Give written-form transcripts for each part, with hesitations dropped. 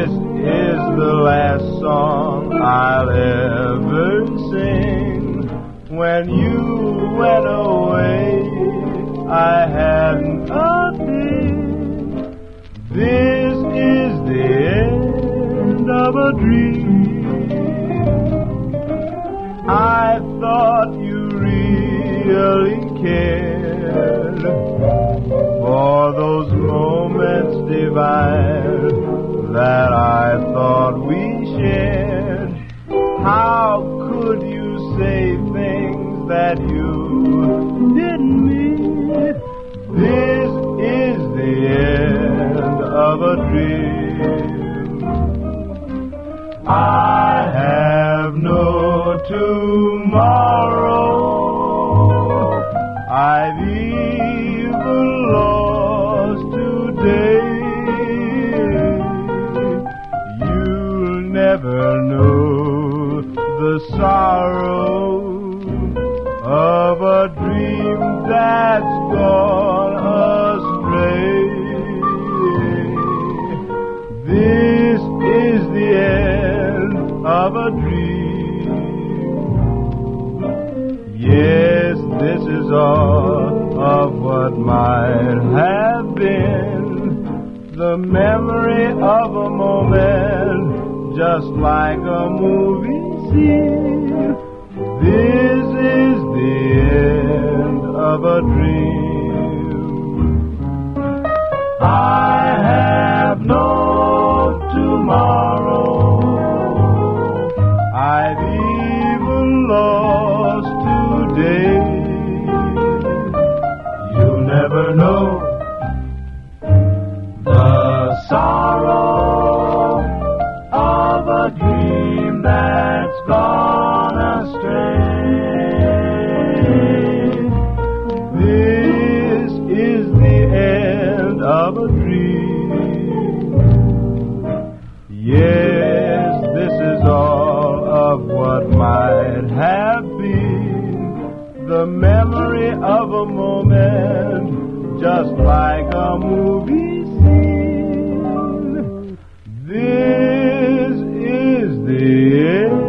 This is the last song I'll ever sing. When you went away, I had nothing. This is the end of a dream. I thought you really cared for those moments divine that I thought we shared. How could you say things that you didn't mean? This is the end of a dream. I have no tomorrow. I've even lost today. You'll never know the sorrow of a dream that's gone astray. This is the end of a dream. Yes, this is all of what might have been, the memory of a moment, just like a movie scene. This is the end of a dream. I have no tomorrow. I've even lost today. You'll never know the sorrow of a dream that's gone astray. This is the end of a dream. Yes, this is all of what might have been, the memory of a moment, just like a movie scene. This is the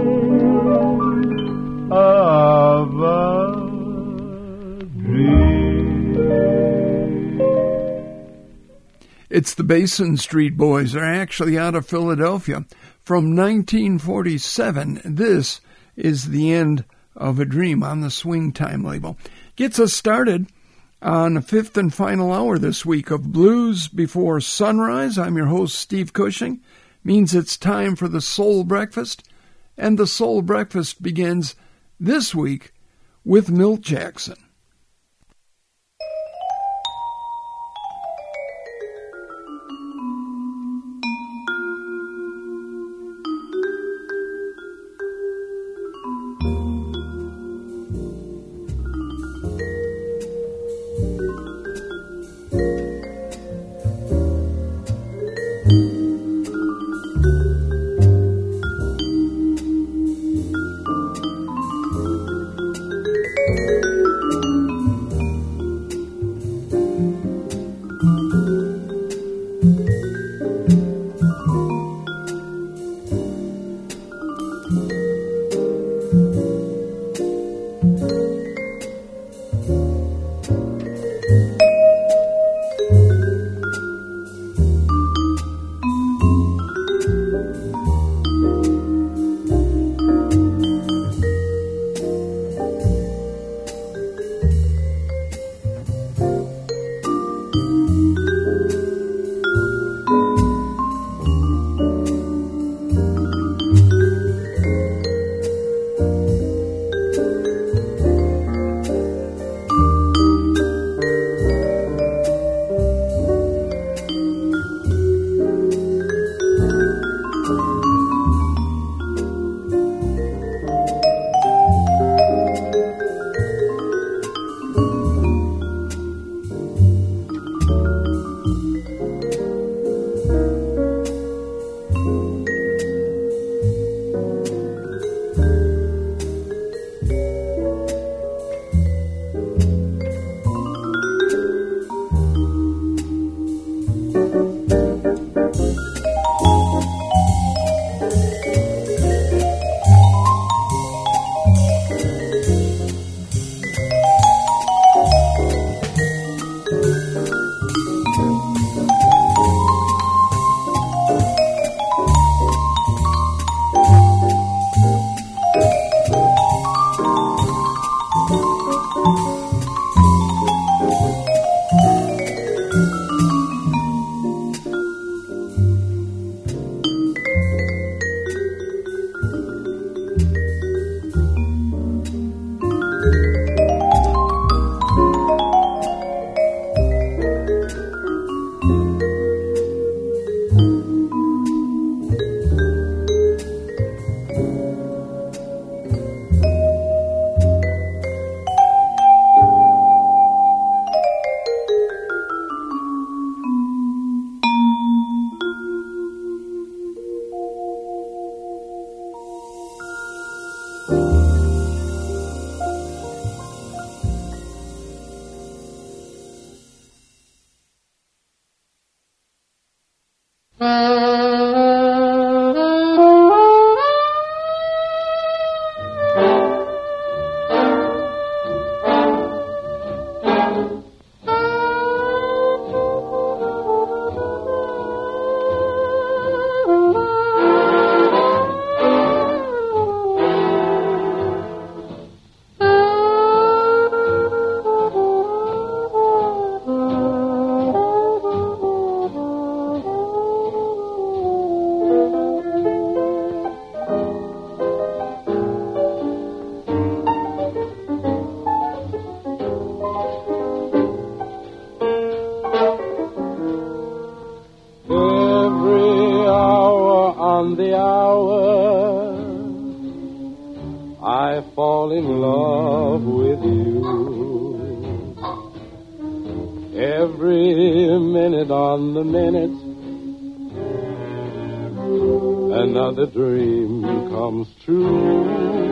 end of a dream. It's the Basin Street Boys. They're actually out of Philadelphia. From 1947, this is the end of a dream on the Swing Time label. Gets us started on the fifth and final hour this week of Blues Before Sunrise. I'm your host, Steve Cushing. Means it's time for the Soul Breakfast. And the Soul Breakfast begins this week with Milt Jackson. on the hour, I fall in love with you. Every minute on the minute, another dream comes true.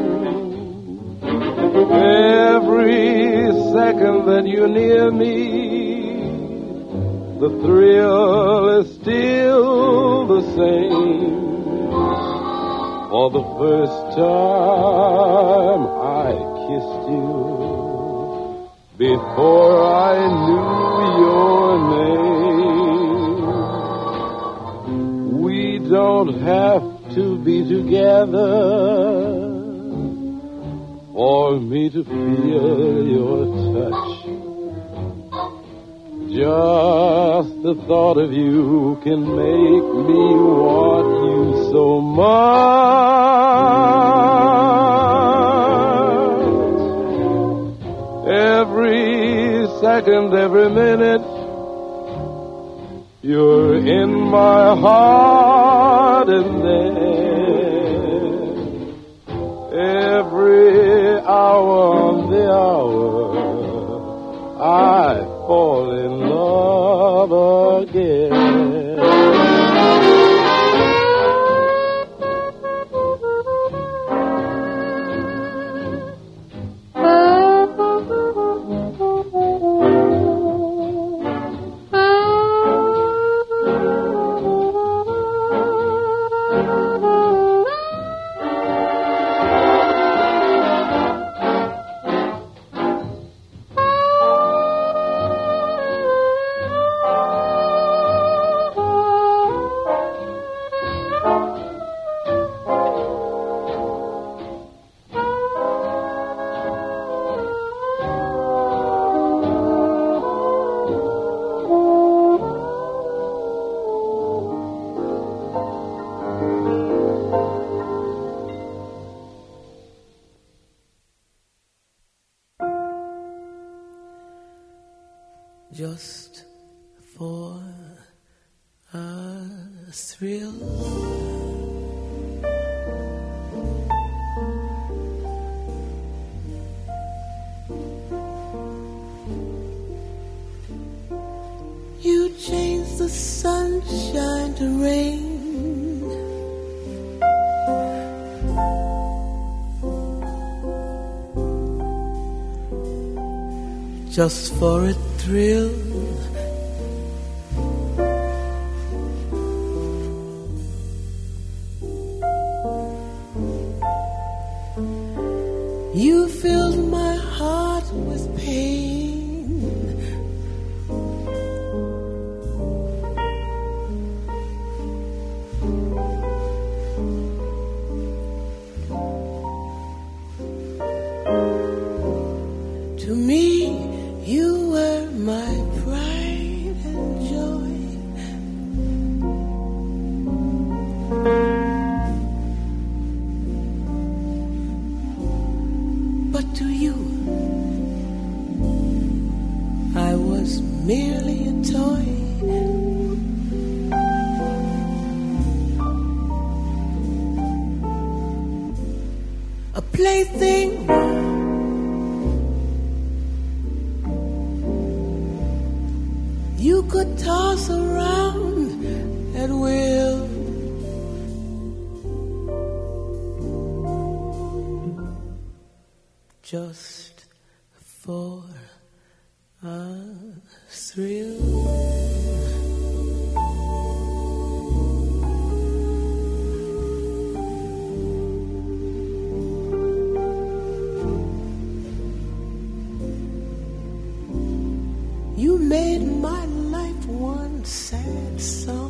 Every second that you're near me, the thrill is still the same. For the first time I kissed you before I knew your name. We don't have to be together for me to feel your touch. Just the thought of you can make me want you so much. Every second, every minute, you're in my heart, and then every hour on the hour, I fall in love again. Just for a thrill, you changed the sunshine to rain. Just for a thrill, you filled my heart with pain. To me, you were my pride and joy. But to you, I was merely a toy. A plaything you could toss around at will. Just for a thrill. You made my life one sad song.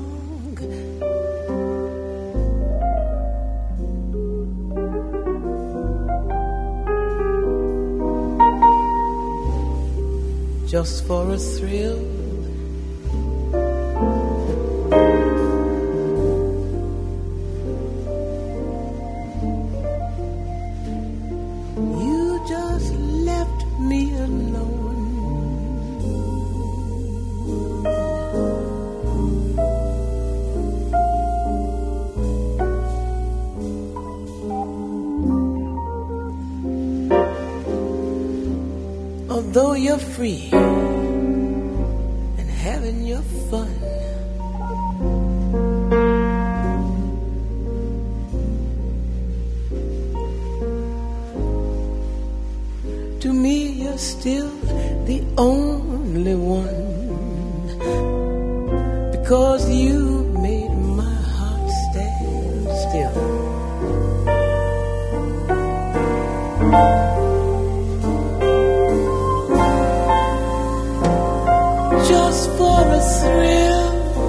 Just for a thrill. You just left me alone. though you're free and having your fun. To me, you're still the only one, because you made my heart stand still. Just for a thrill,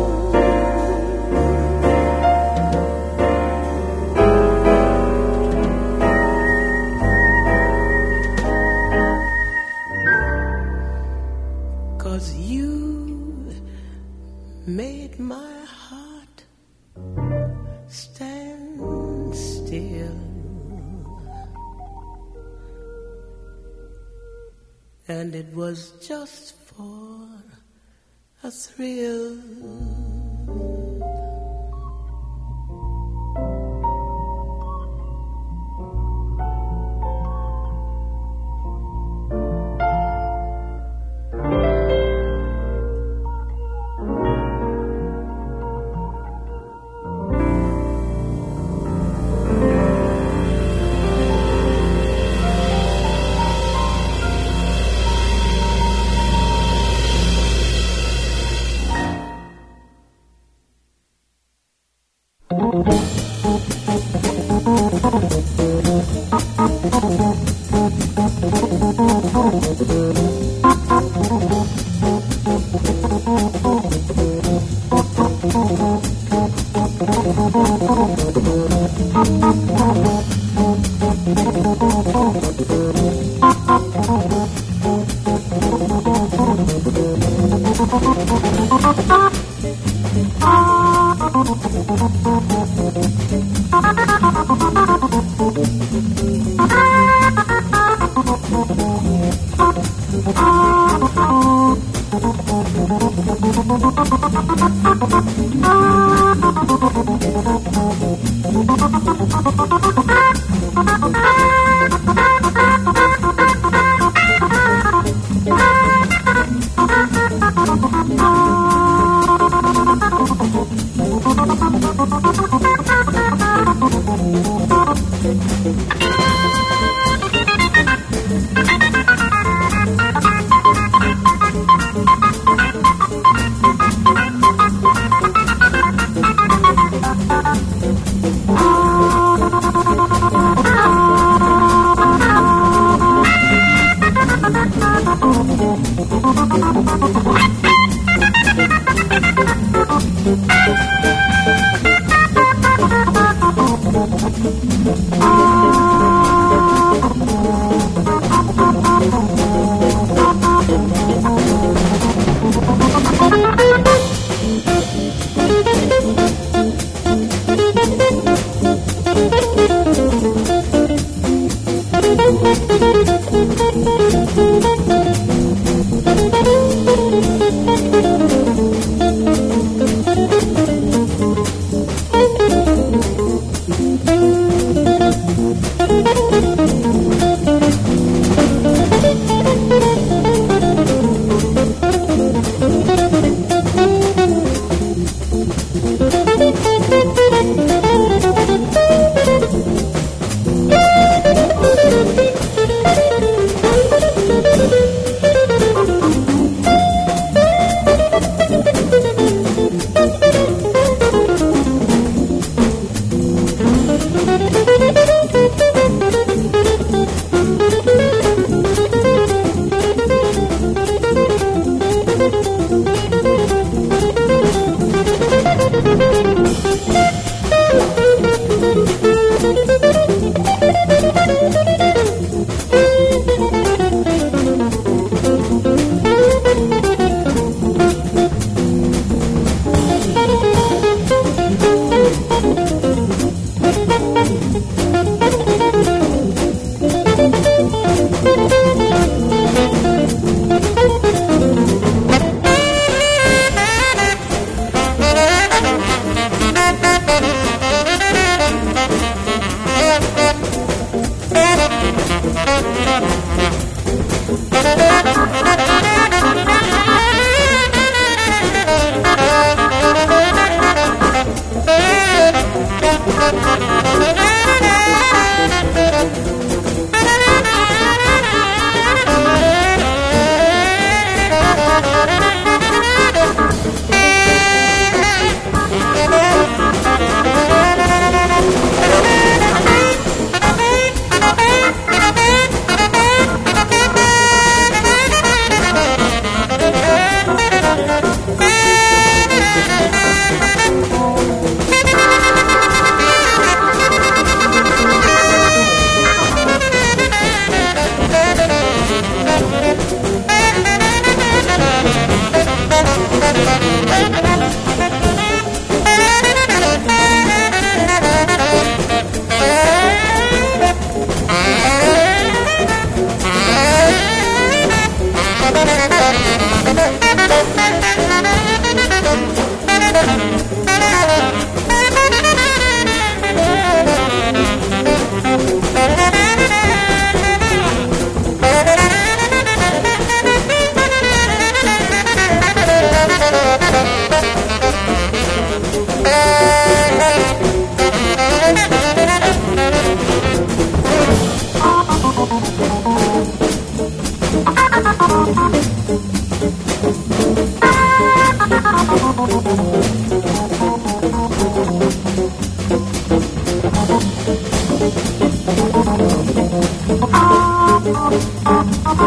'cause you made my heart stand still. And it was just for a thrill.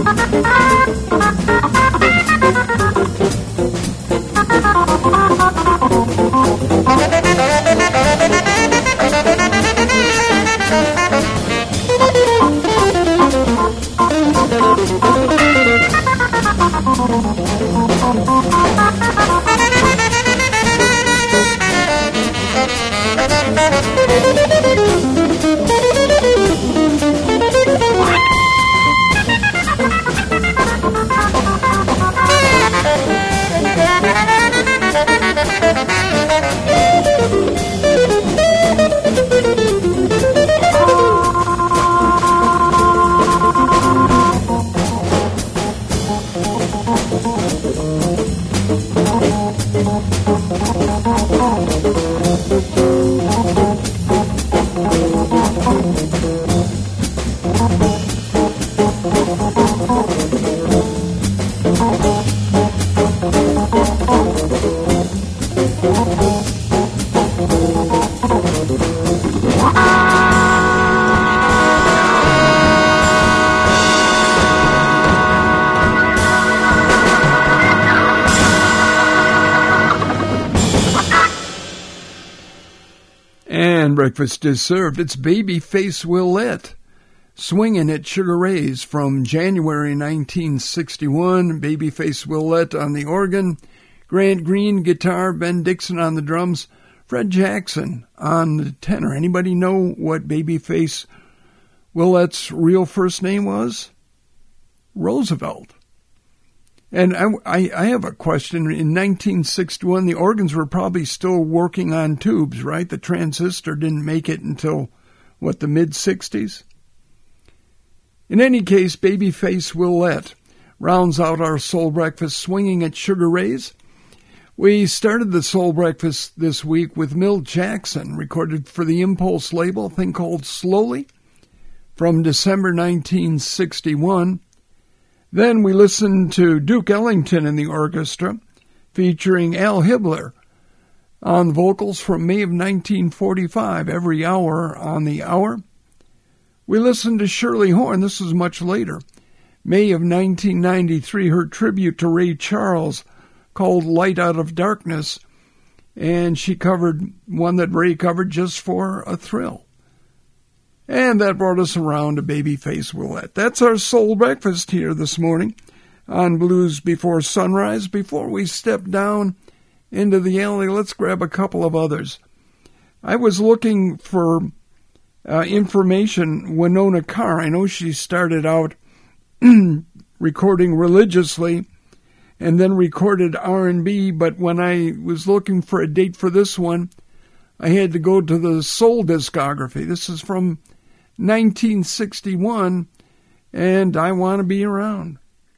Breakfast is served. It's Babyface Willette, swinging at Sugar Ray's from January 1961. Babyface Willette on the organ, Grant Green guitar, Ben Dixon on the drums, Fred Jackson on the tenor. Anybody know what Babyface Willette's real first name was? Roosevelt. And I have a question. In 1961, the organs were probably still working on tubes, right? The transistor didn't make it until, the mid-60s? In any case, Babyface Willette rounds out our Soul Breakfast swinging at Sugar Ray's. We started the Soul Breakfast this week with Milt Jackson, recorded for the Impulse label, a thing called Slowly, from December 1961. Then we listened to Duke Ellington and the orchestra, featuring Al Hibbler on vocals from May of 1945, Every Hour on the Hour. We listened to Shirley Horn, this was much later, May of 1993, her tribute to Ray Charles called Light Out of Darkness, and she covered one that Ray covered just for a thrill. And that brought us around to Babyface Willette. That's our Soul Breakfast here this morning on Blues Before Sunrise. Before we step down into the alley, let's grab a couple of others. I was looking for information. Winona Carr, I know she started out recording religiously and then recorded R&B, but when I was looking for a date for this one, I had to go to the Soul discography. This is from 1961, and I Want to Be Around.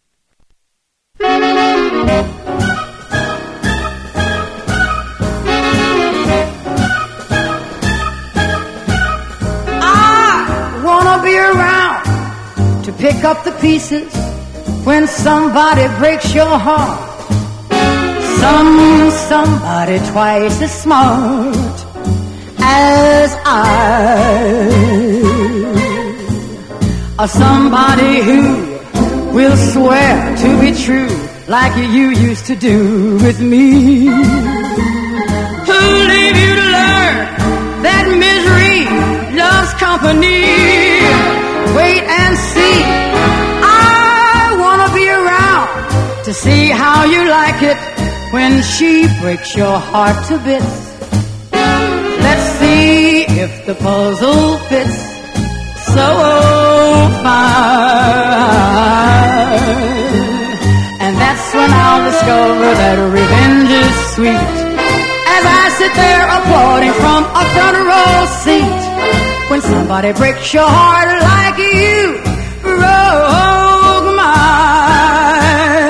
I want to be around to pick up the pieces when somebody breaks your heart. Somebody twice as smart as I, or somebody who will swear to be true like you used to do with me, who'll leave you to learn that misery loves company. Wait and see, I want to be around to see how you like it when she breaks your heart to bits. Let's see if the puzzle fits so fine. And that's when I'll discover that revenge is sweet, as I sit there applauding from a front row seat when somebody breaks your heart like you broke mine.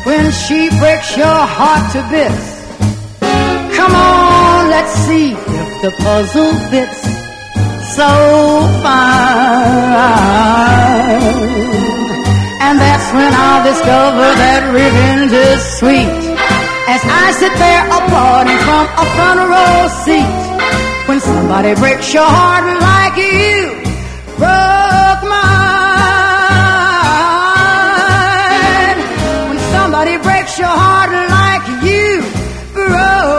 when she breaks your heart to bits. Come on, let's see if the puzzle fits so fine. And that's when I'll discover that revenge is sweet, as I sit there applauding from a front row seat. When somebody breaks your heart like you broke mine. When somebody breaks your heart like you broke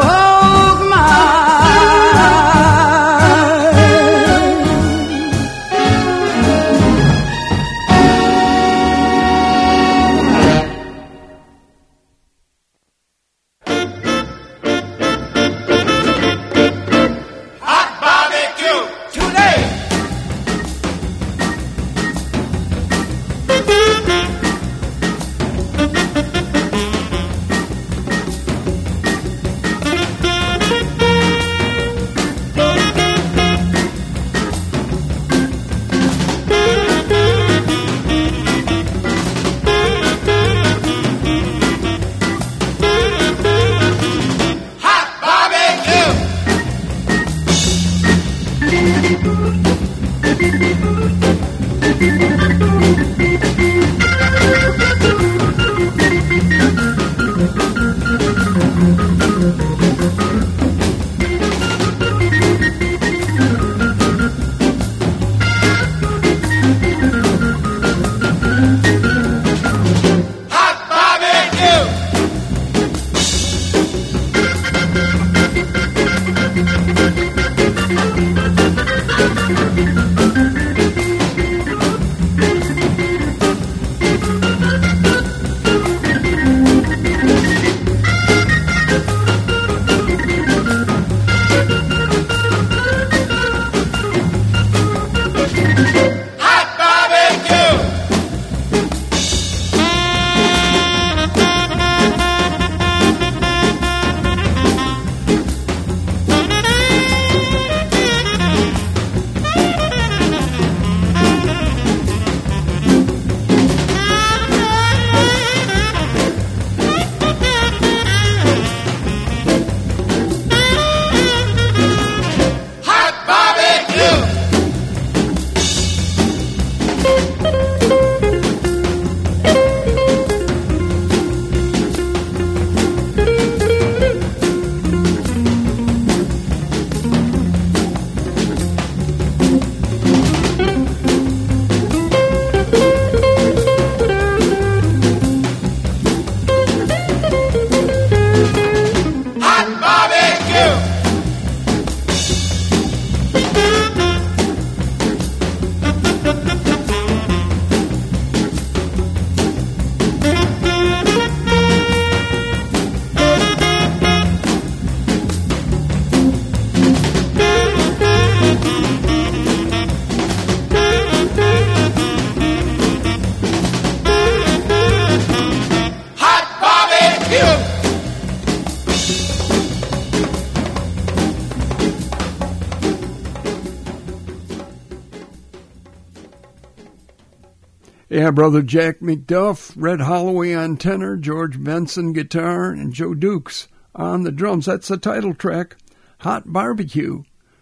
Yeah, Brother Jack McDuff, Red Holloway on tenor, George Benson guitar, and Joe Dukes on the drums. That's the title track, Hot Barbecue,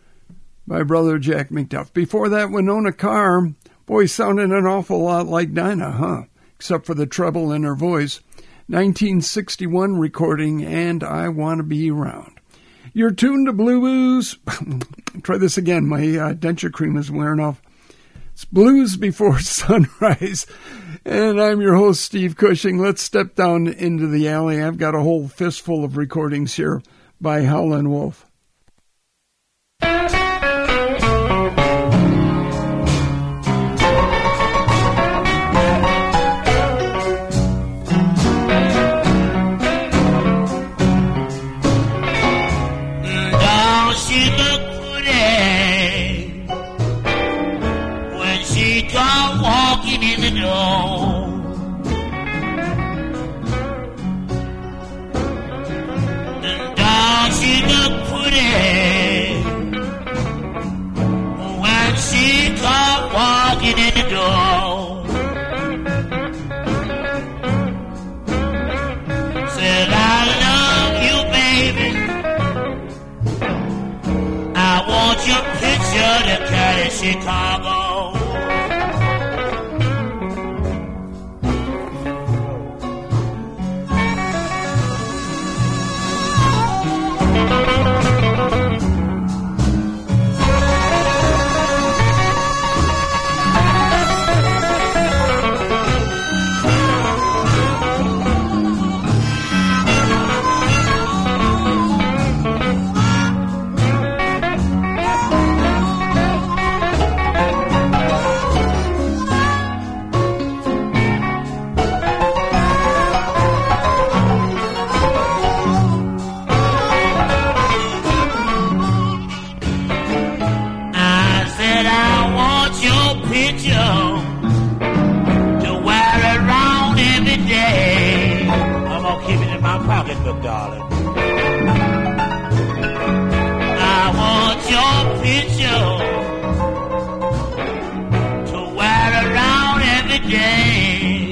by Brother Jack McDuff. Before that, Winona Carr, boy, sounded an awful lot like Dinah, huh? Except for the treble in her voice. 1961 recording, And I Want to Be Around. You're tuned to Blues. Try this again. My denture cream is wearing off. It's Blues Before Sunrise, and I'm your host, Steve Cushing. Let's step down into the alley. I've got a whole fistful of recordings here by Howlin' Wolf. Walking in the door, and down she looked pretty the cat in Chicago. Pocketbook, darling. I want your picture to wear around every day.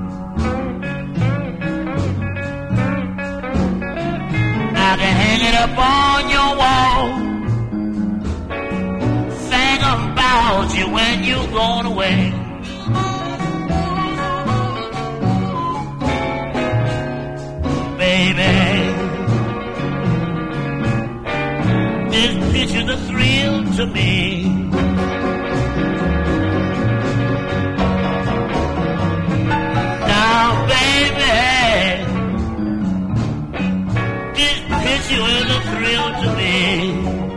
I can hang it up on your wall, think about you when you're gone away. Baby, this picture's a thrill to me. Now, baby, this picture is a thrill to me.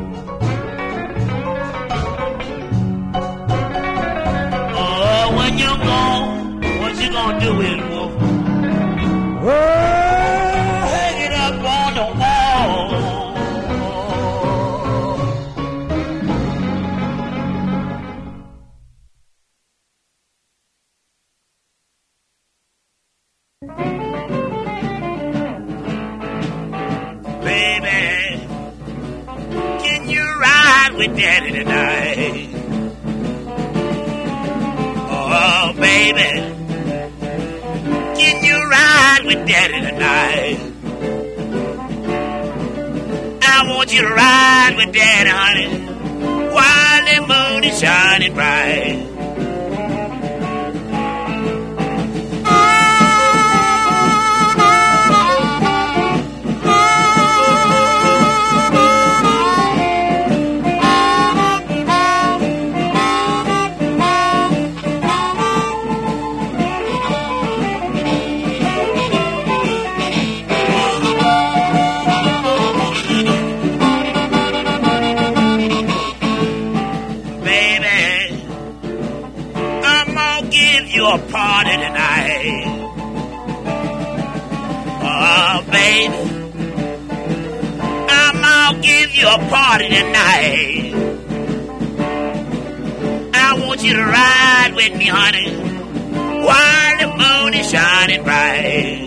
Oh, when you're gone, what you gonna do with it, wolf? Oh, on the wall. Baby, can you ride with Daddy tonight? Oh, baby, can you ride with Daddy tonight? I want you to ride with Daddy, honey, while the moon is shining bright. A party tonight. Oh, baby, I'll give you a party tonight. I want you to ride with me, honey, while the moon is shining bright.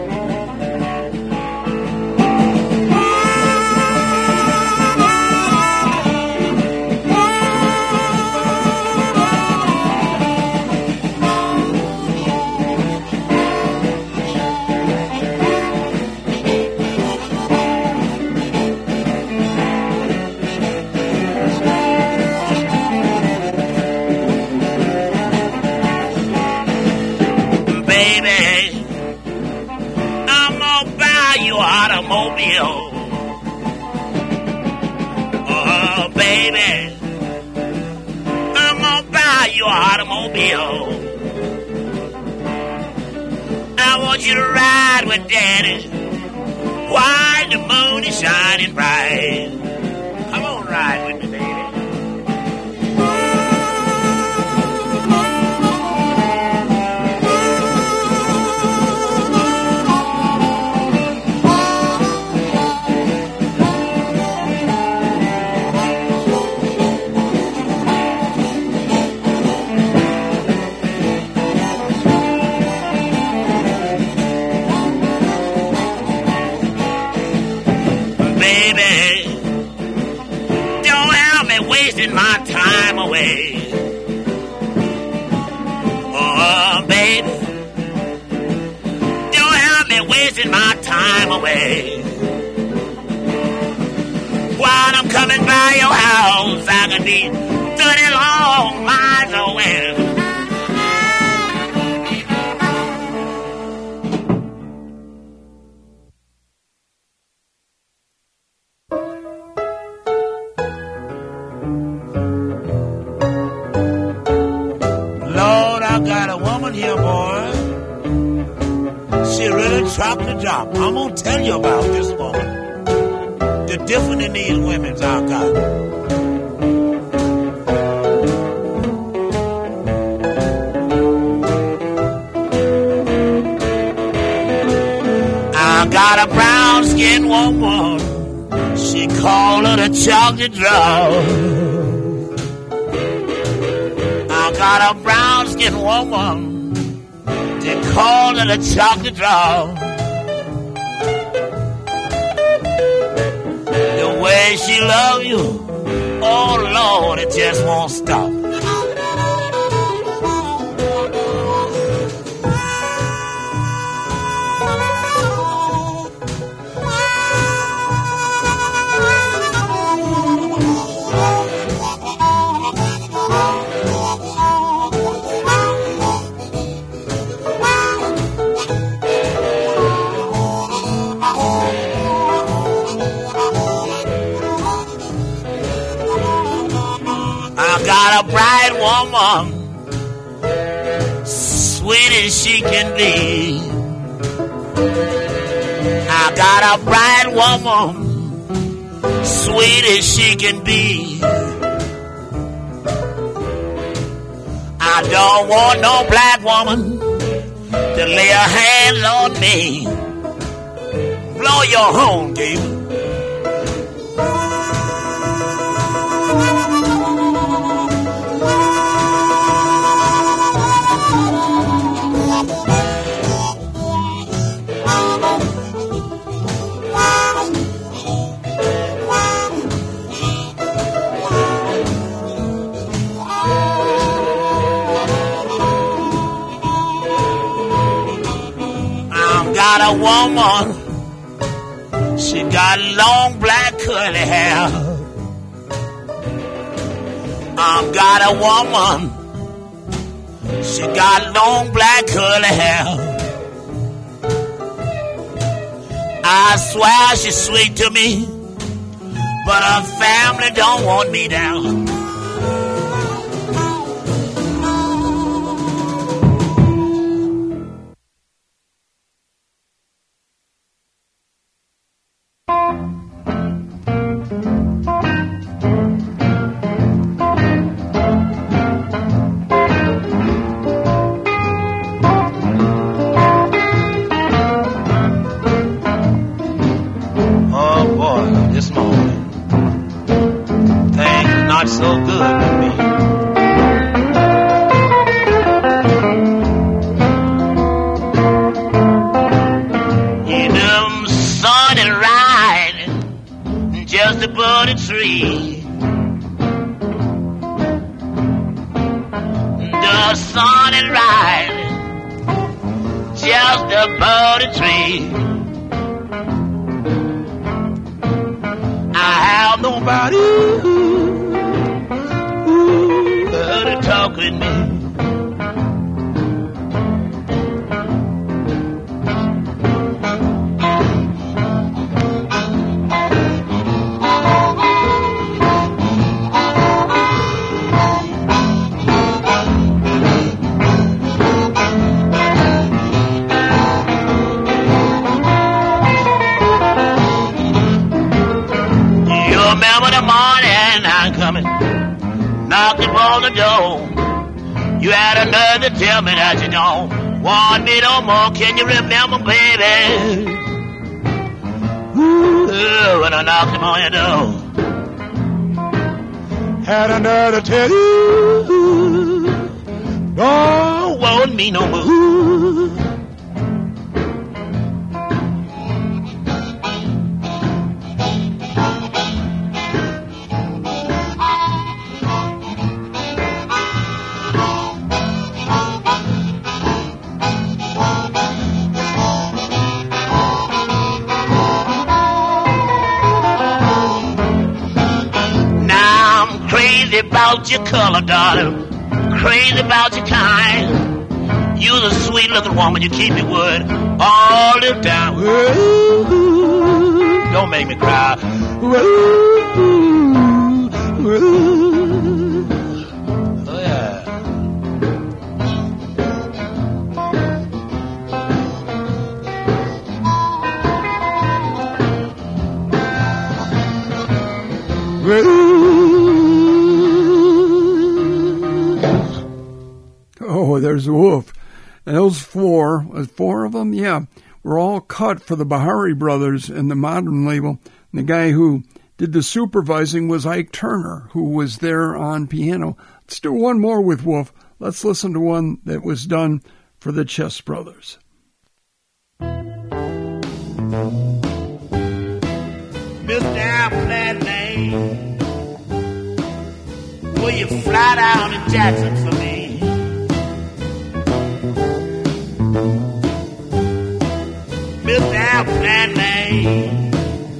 Automobile. Oh, baby, I'm gonna buy you an automobile. I want you to ride with Daddy while the moon is shining bright. Come on, ride with me, baby. Wasting my time away. Oh, baby, don't have me wasting my time away. While I'm coming by your house, I can be 30 long miles away. Lord, I got a woman here, boy. She really chopped the job. I'm gonna tell you about this woman. The difference in these women's I got. I got a brown skinned woman. She called her the chocolate drop. I got a brown skinned woman. They call her the chocolate drop. The way she love you, oh Lord, it just won't stop. Got a bright woman, sweet as she can be. I got a bright woman, sweet as she can be. I don't want no black woman to lay her hands on me. Blow your horn, Gabe. Got a woman, she got long black curly hair. I've got a woman, she got long black curly hair. I swear she's sweet to me, but her family don't want me down. Tell me that you don't want me no more. Can you remember, baby? Ooh, when I knocked him on your door, had another tell you, don't want me no more. about your color, darling. Crazy about your kind. You're the sweet-looking woman. You keep your word all the time. Ooh, don't make me cry. Oh, yeah. Oh, there's a Wolf. And those four of them, yeah, were all cut for the Bahari Brothers and the Modern label. And the guy who did the supervising was Ike Turner, who was there on piano. Let's do one more with Wolf. Let's listen to one that was done for the Chess Brothers. Mr. Appleton Lane, will you fly down to Jackson for me? Mr. Appleton Lane,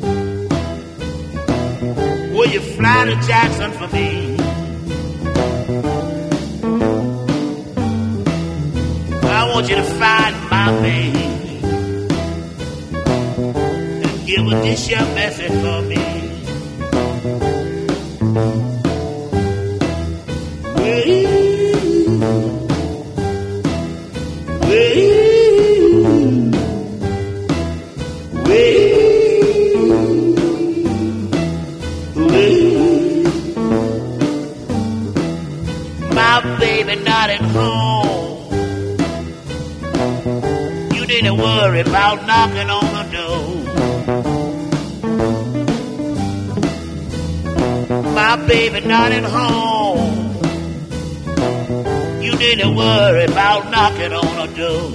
will you fly to Jackson for me? I want you to find my baby and give her this your message for me. My baby not at home. You didn't worry about knocking on the door. My baby not at home. You didn't worry about knocking on the door.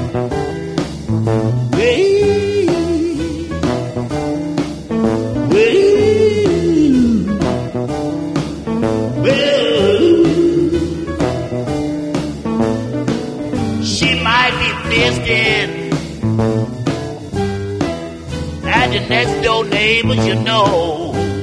She might be distant at the next door neighbors, you know.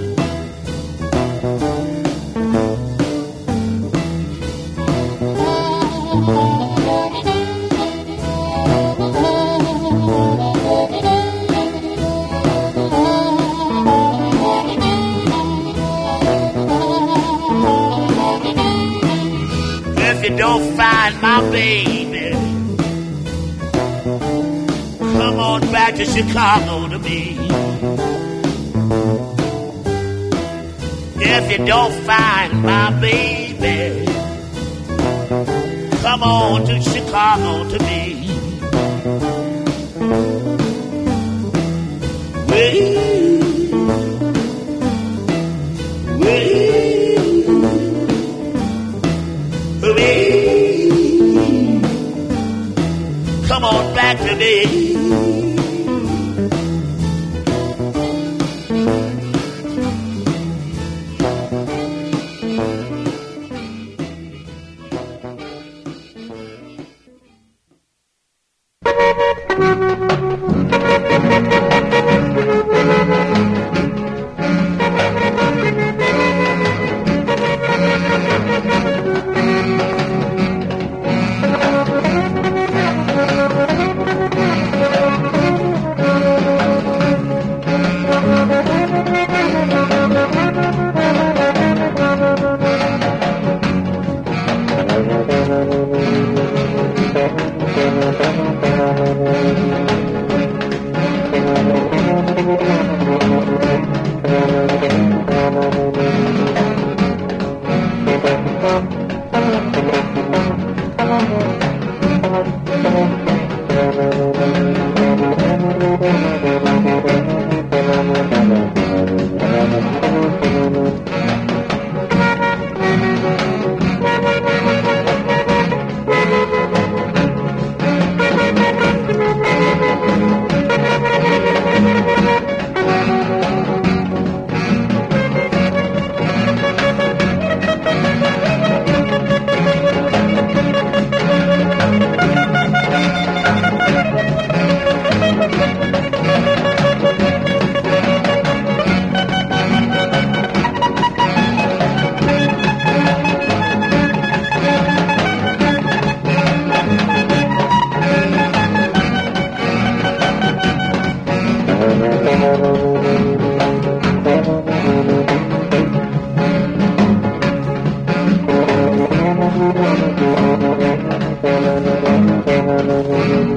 If you don't find my baby, come on back to Chicago to me. If you don't find my baby, come on to Chicago to me. Come on back to me.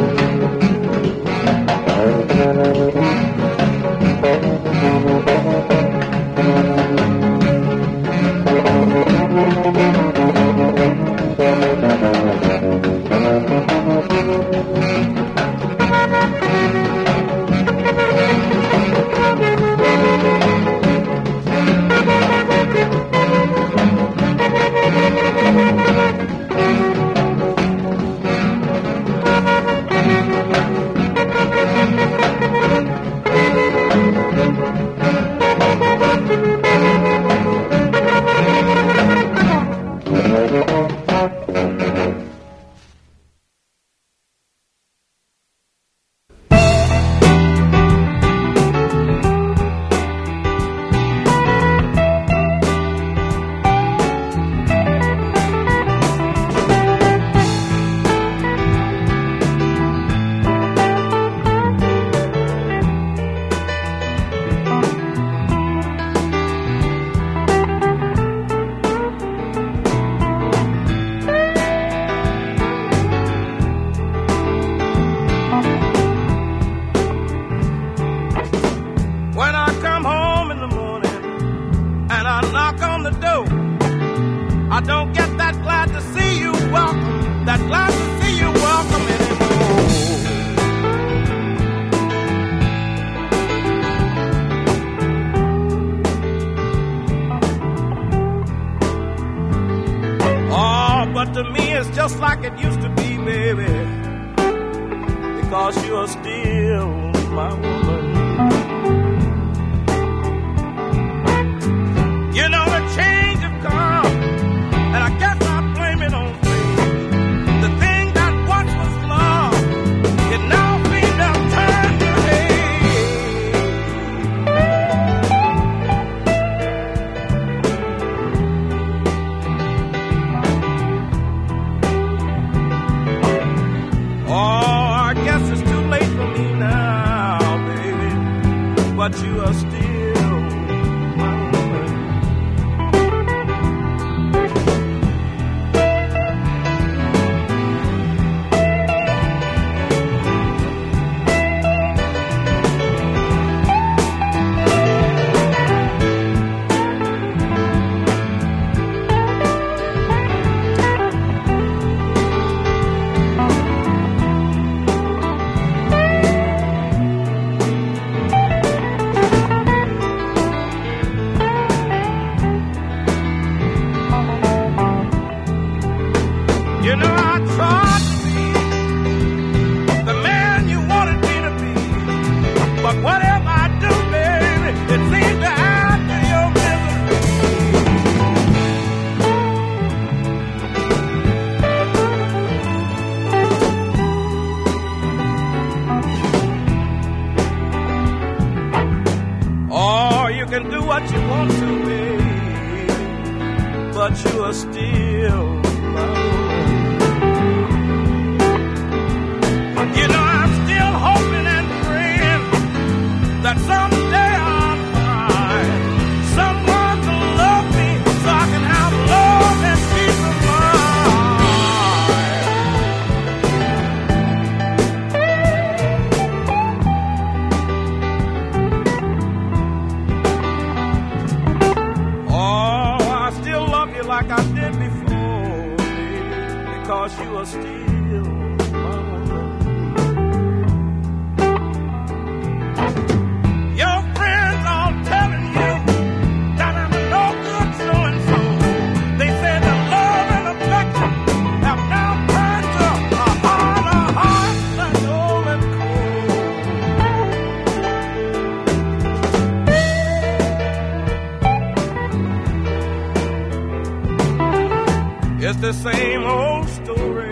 It's the same old story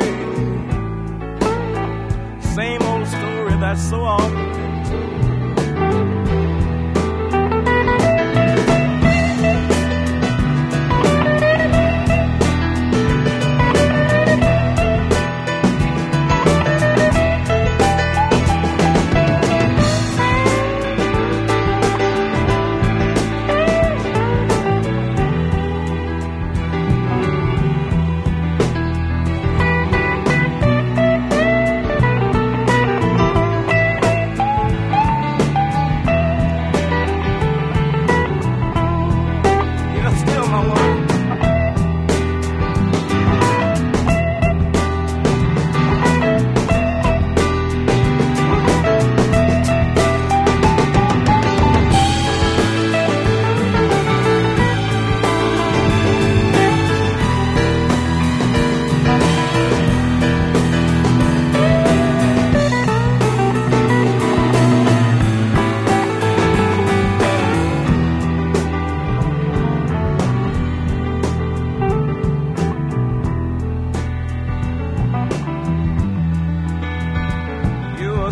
that's so often been told.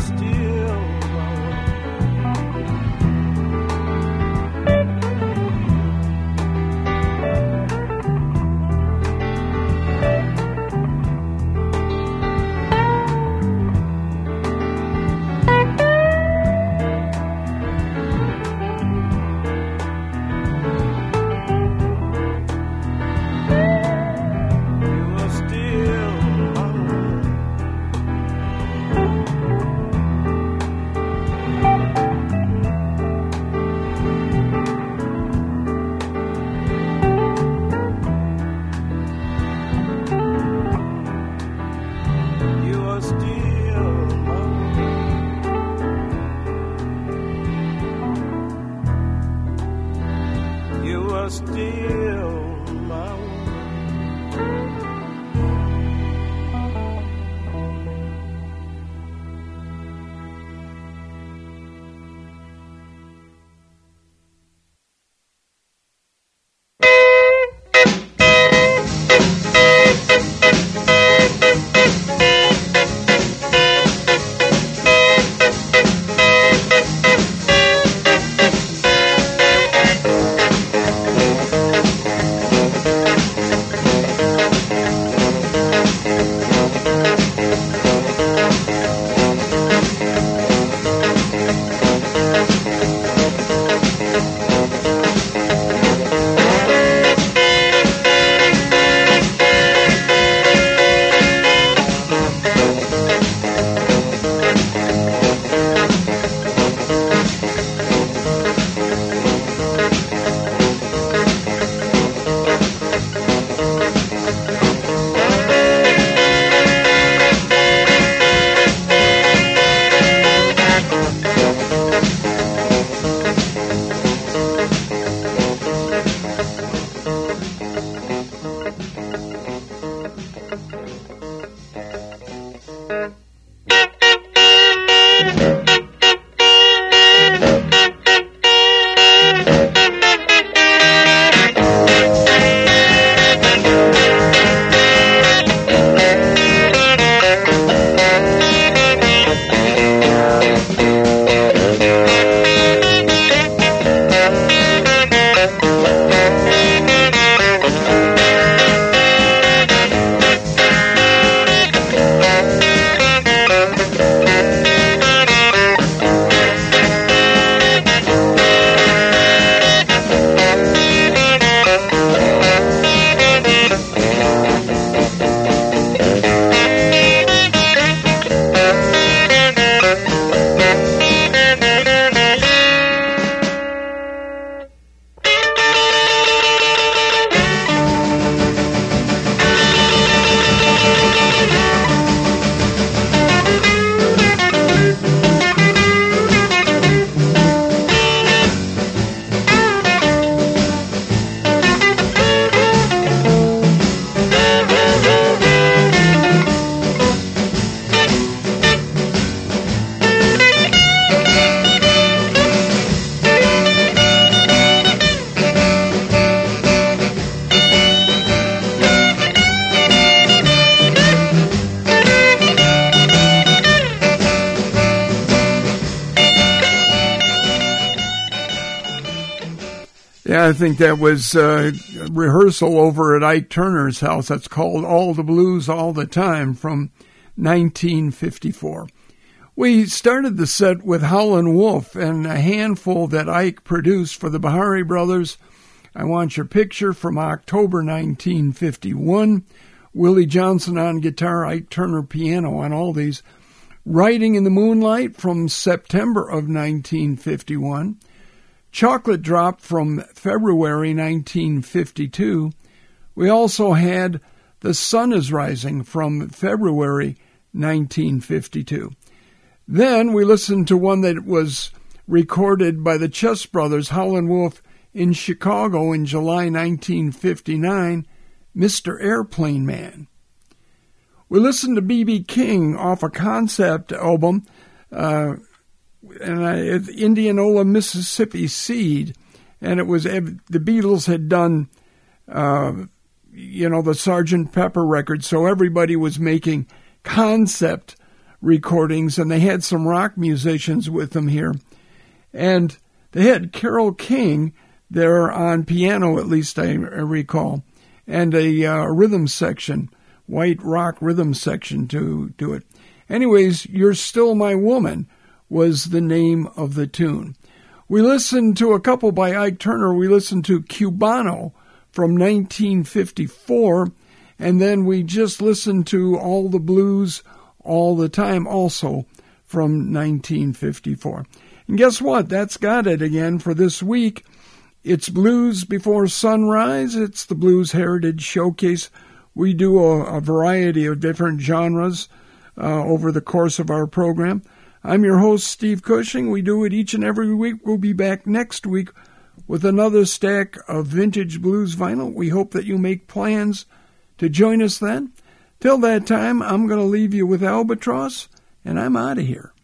still Yeah, I think that was rehearsal over at Ike Turner's house. That's called All the Blues All the Time from 1954. We started the set with Howlin' Wolf and a handful that Ike produced for the Bahari Brothers. I Want Your Picture from October 1951. Willie Johnson on guitar, Ike Turner piano on all these. Riding in the Moonlight from September of 1951. Chocolate Drop from February 1952. We also had The Sun is Rising from February 1952. Then we listened to one that was recorded by the Chess Brothers, Howlin' Wolf, in Chicago in July 1959, Mr. Airplane Man. We listened to B.B. King off a concept album, Indianola, Mississippi Seed, and it was the Beatles had done, the Sgt. Pepper record, so everybody was making concept recordings, and they had some rock musicians with them here. And they had Carole King there on piano, at least I recall, and a rhythm section, white rock rhythm section to do it. Anyways, You're Still My Woman was the name of the tune. We listened to a couple by Ike Turner. We listened to Cubano from 1954, and then we just listened to All the Blues All the Time, also from 1954. And guess what? That's got it again for this week. It's Blues Before Sunrise. It's the Blues Heritage Showcase. We do a variety of different genres over the course of our program. I'm your host, Steve Cushing. We do it each and every week. We'll be back next week with another stack of vintage blues vinyl. We hope that you make plans to join us then. Till that time, I'm going to leave you with Albatross, and I'm out of here.